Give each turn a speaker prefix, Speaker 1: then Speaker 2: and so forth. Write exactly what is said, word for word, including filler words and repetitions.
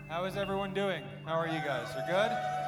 Speaker 1: How is everyone doing? How are you guys? Are good?